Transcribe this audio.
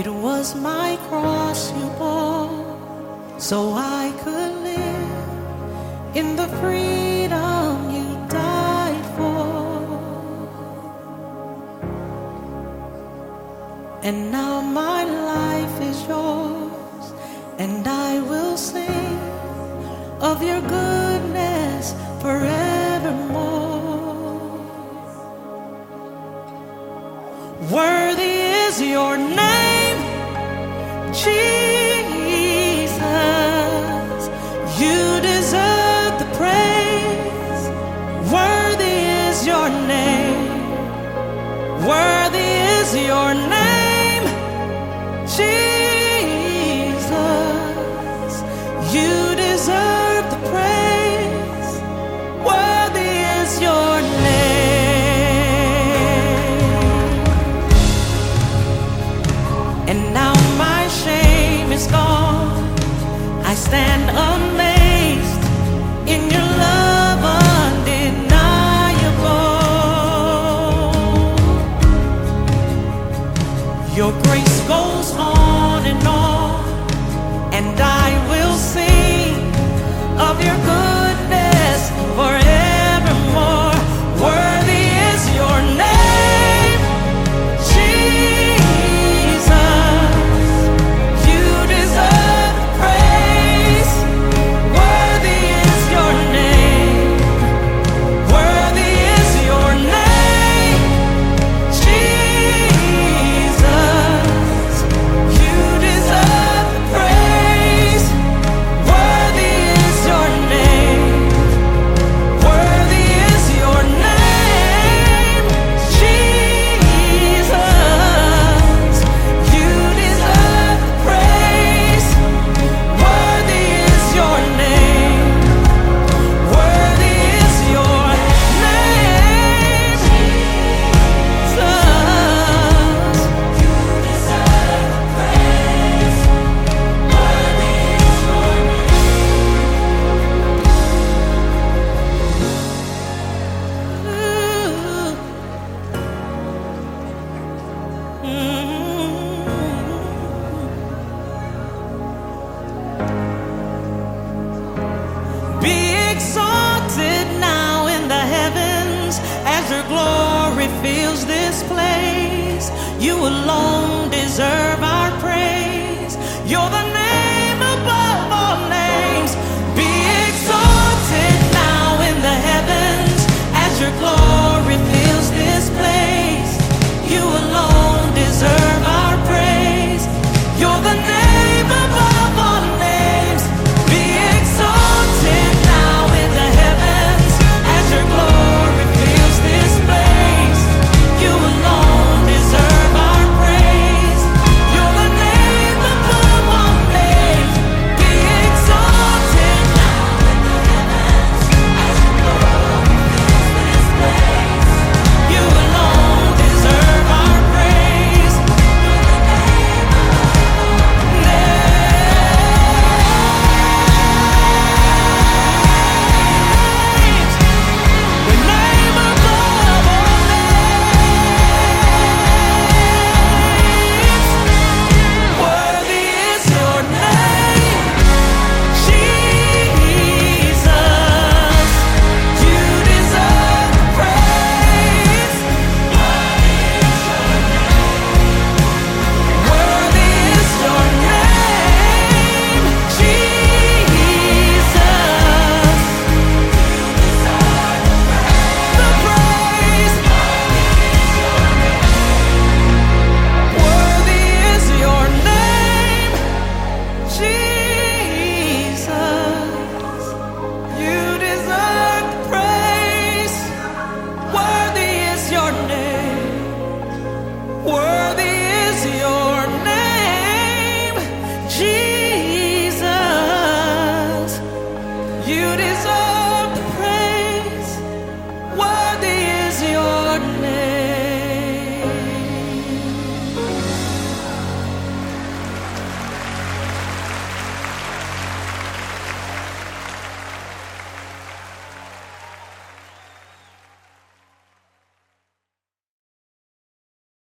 It was my cross you bore, so I could live in the freedom you died for. And now my life is yours, and I will sing of your goodness forevermore. Worthy is your name, Jesus. You deserve the praise. Worthy is your name. Worthy is your name, Jesus. You deserve the praise. Worthy is your name. And now my shame is gone. I stand amazed in your love undeniable. Your grace goes on, and I will sing of your goodness forevermore. Worthy is your name, Jesus. You deserve praise. Worthy is your name. Worthy is your name, Jesus. You deserve praise. Worthy is your name. Worthy is your name, Jesus. You deserve praise. Worthy is your name. Worthy is your name, Jesus. You deserve praise. Worthy is your Be exalted now in the heavens as your glory fills this place. You alone deserve